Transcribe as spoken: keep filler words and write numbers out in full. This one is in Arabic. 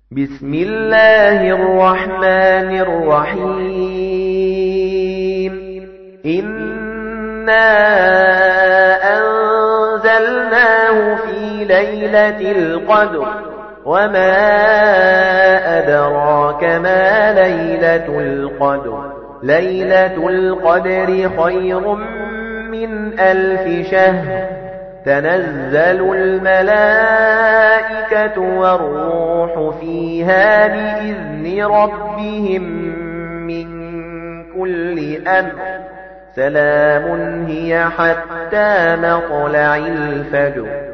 بسم الله الرحمن الرحيم إنا أنزلناه في ليلة القدر وما أدراك ما ليلة القدر ليلة القدر خير من ألف شهر تنزل الملائكة والروح فيها بإذن ربهم من كل أمر سلام هي حتى مطلع الفجر